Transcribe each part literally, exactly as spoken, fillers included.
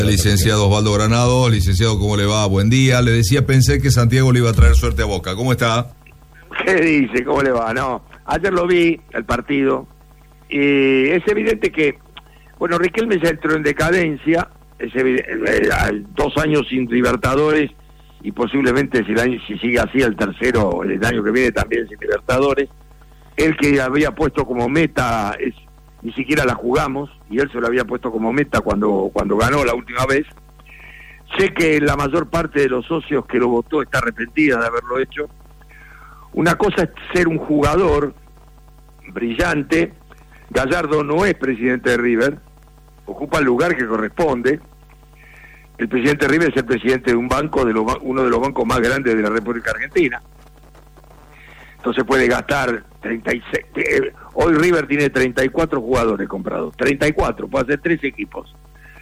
Licenciado Osvaldo Granado, licenciado, ¿cómo le va? Buen día. Le decía, pensé que Santiago le iba a traer suerte a Boca. ¿Cómo está? ¿Qué dice? ¿Cómo le va? No, ayer lo vi, el partido, y es evidente que, bueno, Riquelme ya entró en decadencia, es evidente, dos años sin Libertadores, y posiblemente si, el año, si sigue así el tercero, el año que viene también sin Libertadores. Él que había puesto como meta, es ni siquiera la jugamos, y él se lo había puesto como meta cuando, cuando ganó la última vez. Sé que la mayor parte de los socios que lo votó está arrepentida de haberlo hecho. Una cosa es ser un jugador brillante. Gallardo no es presidente de River, ocupa el lugar que corresponde. El presidente de River es el presidente de un banco, de los, uno de los bancos más grandes de la República Argentina. Entonces puede gastar treinta y seis. Eh, hoy River tiene treinta y cuatro jugadores comprados. treinta y cuatro, puede hacer tres equipos.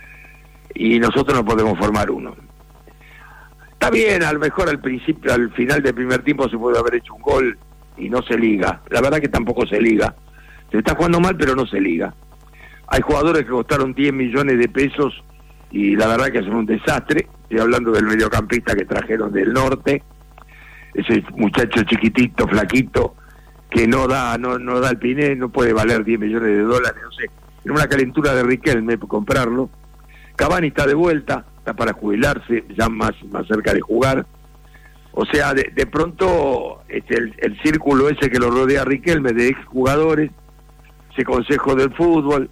Y nosotros no podemos formar uno. Está bien, a lo mejor al principio, al final del primer tiempo se puede haber hecho un gol y no se liga. La verdad que tampoco se liga. Se está jugando mal, pero no se liga. Hay jugadores que costaron diez millones de pesos y la verdad que son un desastre. Estoy hablando del mediocampista que trajeron del norte. Ese muchacho chiquitito, flaquito, que no da no no da el piné, no puede valer diez millones de dólares, no sé. En una calentura de Riquelme comprarlo. Cavani está de vuelta, está para jubilarse, ya más, más cerca de jugar. O sea, de, de pronto este, el, el círculo ese que lo rodea a Riquelme de exjugadores, ese consejo del fútbol,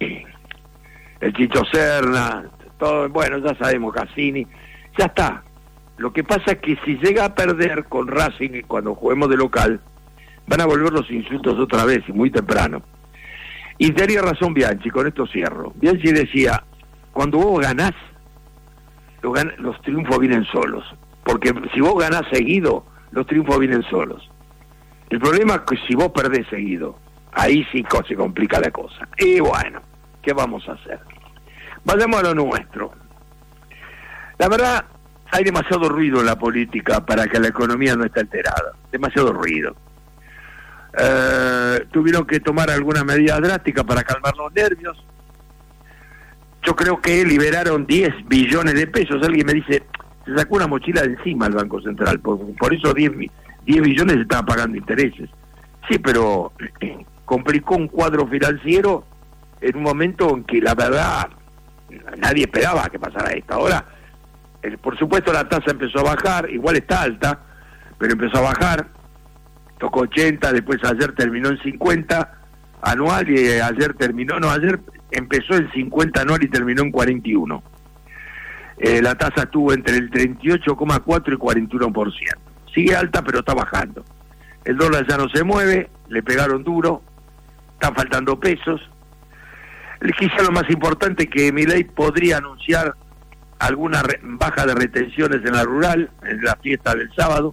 el Chicho Serna, todo, bueno, ya sabemos, Cassini, ya está. Lo que pasa es que si llega a perder con Racing cuando juguemos de local, van a volver los insultos otra vez y muy temprano. Y tenía razón Bianchi, con esto cierro. Bianchi decía, cuando vos ganás, los, gan los triunfos vienen solos. Porque si vos ganás seguido, los triunfos vienen solos. El problema es que si vos perdés seguido, ahí sí se complica la cosa. Y bueno, ¿qué vamos a hacer? Vayamos a lo nuestro. La verdad, hay demasiado ruido en la política para que la economía no esté alterada. Demasiado ruido. Eh, tuvieron que tomar alguna medida drástica para calmar los nervios. Yo creo que liberaron diez billones de pesos. Alguien me dice, se sacó una mochila de encima el Banco Central. Por, por eso diez billones se estaban pagando intereses. Sí, pero eh, complicó un cuadro financiero en un momento en que la verdad nadie esperaba que pasara esto. Ahora, por supuesto la tasa empezó a bajar, igual está alta, pero empezó a bajar, tocó ochenta, después ayer terminó en cincuenta anual y ayer terminó, no, ayer empezó en cincuenta anual y terminó en cuarenta y uno. Eh, la tasa estuvo entre el treinta y ocho coma cuatro y cuarenta y uno por ciento. Sigue alta, pero está bajando. El dólar ya no se mueve, le pegaron duro, están faltando pesos. Quizá lo más importante es que Milei podría anunciar alguna re baja de retenciones en la rural, en la fiesta del sábado.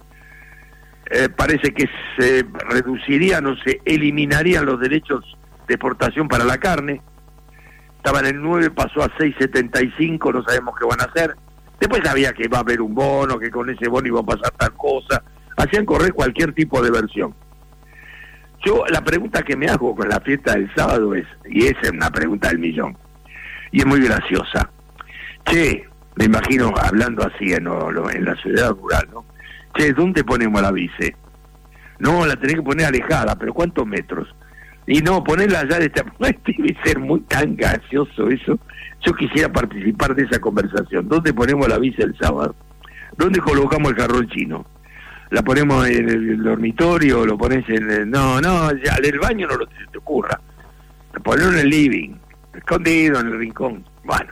Eh, parece que se reducirían o se eliminarían los derechos de exportación para la carne. Estaban en nueve, pasó a seis setenta y cinco, no sabemos qué van a hacer. Después sabía que va a haber un bono, que con ese bono iba a pasar tal cosa. Hacían correr cualquier tipo de versión. Yo, la pregunta que me hago con la fiesta del sábado es, y esa es una pregunta del millón, y es muy graciosa. Che, me imagino hablando así en, no, en la ciudad rural, ¿no? Che, ¿dónde ponemos la bici? No, la tenés que poner alejada, pero ¿cuántos metros? Y no, ponerla allá de esta... Debe ser muy tan gracioso eso. Yo quisiera participar de esa conversación. ¿Dónde ponemos la bici el sábado? ¿Dónde colocamos el jarrón chino? ¿La ponemos en el dormitorio? ¿Lo pones en el...? No, no, ya, el baño no lo te, te ocurra. Ponelo en el living, escondido en el rincón. Bueno.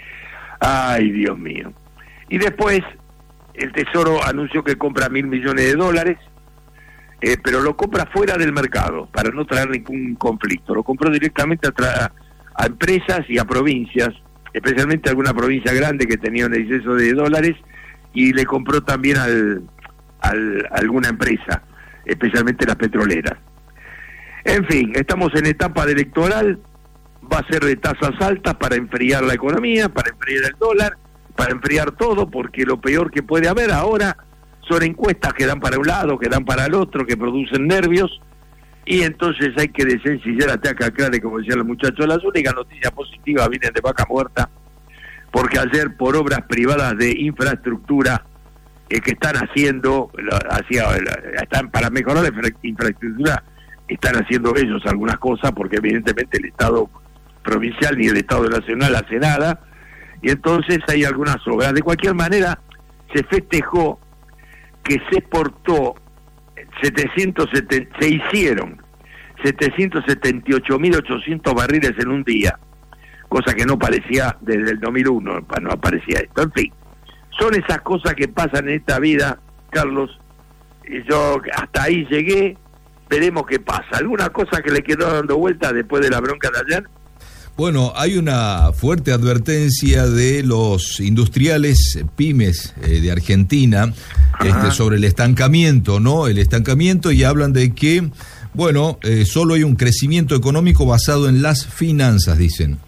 Ay, Dios mío. Y después, el Tesoro anunció que compra mil millones de dólares, eh, pero lo compra fuera del mercado, para no traer ningún conflicto. Lo compró directamente a, tra a empresas y a provincias, especialmente a alguna provincia grande que tenía un exceso de dólares, y le compró también al, al, a alguna empresa, especialmente las petroleras. En fin, estamos en etapa de electoral. Va a ser de tasas altas para enfriar la economía, para enfriar el dólar, para enfriar todo, porque lo peor que puede haber ahora son encuestas que dan para un lado, que dan para el otro, que producen nervios, y entonces hay que desencillar a Taca Clare, como decían los muchachos. Las únicas noticias positivas vienen de Vaca Muerta, que ayer por obras privadas de infraestructura eh, que están haciendo, hacia, están para mejorar la infra, infraestructura, están haciendo ellos algunas cosas, porque evidentemente el Estado provincial ni el Estado nacional hace nada, y entonces hay algunas obras. De cualquier manera, se festejó que se exportó setecientos setenta, se hicieron setecientos setenta y ocho mil ochocientos barriles en un día, cosa que no parecía desde el dos mil uno, no aparecía esto. En fin, son esas cosas que pasan en esta vida, Carlos, y yo hasta ahí llegué, veremos qué pasa. ¿Alguna cosa que le quedó dando vuelta después de la bronca de ayer? Bueno, hay una fuerte advertencia de los industriales pymes eh, de Argentina este, sobre el estancamiento, ¿no? El estancamiento, y hablan de que, bueno, eh, solo hay un crecimiento económico basado en las finanzas, dicen.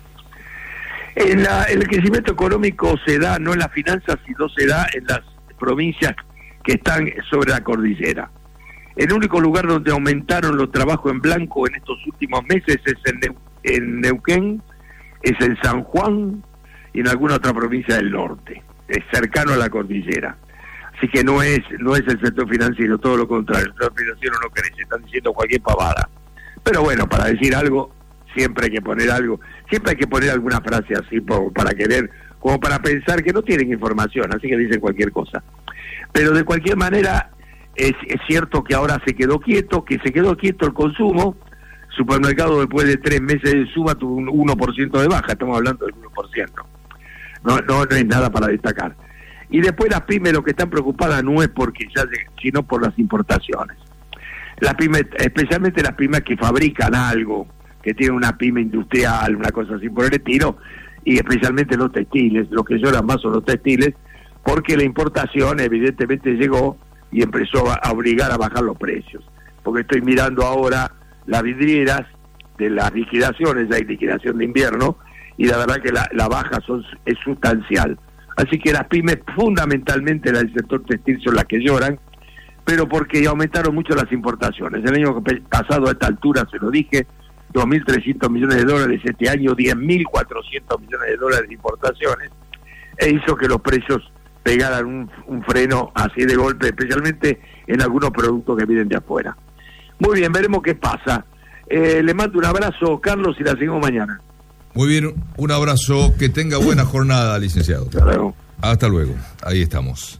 En la, el crecimiento económico se da no en las finanzas, sino se da en las provincias que están sobre la cordillera. El único lugar donde aumentaron los trabajos en blanco en estos últimos meses es en Neuquén, en Neuquén, es en San Juan y en alguna otra provincia del norte, es cercano a la cordillera. Así que no es no es el sector financiero, todo lo contrario, el sector financiero no crece, están diciendo cualquier pavada. Pero bueno, para decir algo, siempre hay que poner algo, siempre hay que poner alguna frase así por, para querer, como para pensar que no tienen información, así que dicen cualquier cosa. Pero de cualquier manera, es, es cierto que ahora se quedó quieto, que se quedó quieto el consumo. Supermercado después de tres meses de suba tuvo un uno por ciento de baja, estamos hablando del uno por ciento. No, no, no es nada para destacar. Y después las pymes lo que están preocupadas no es porque ya, sino por las importaciones. Las pymes, especialmente las pymes que fabrican algo, que tienen una pyme industrial, una cosa así por el estilo, y especialmente los textiles, lo que lloran más son los textiles, porque la importación evidentemente llegó y empezó a obligar a bajar los precios. Porque estoy mirando ahora las vidrieras de las liquidaciones, ya hay liquidación de invierno, y la verdad que la, la baja son, es sustancial. Así que las pymes, fundamentalmente las del sector textil, son las que lloran, pero porque aumentaron mucho las importaciones. El año pasado a esta altura, se lo dije, dos mil trescientos millones de dólares, este año diez mil cuatrocientos millones de dólares de importaciones, e hizo que los precios pegaran un, un freno así de golpe, especialmente en algunos productos que vienen de afuera. Muy bien, veremos qué pasa. Eh, le mando un abrazo, Carlos, y la seguimos mañana. Muy bien, un abrazo, que tenga buena jornada, licenciado. Hasta luego. Hasta luego, ahí estamos.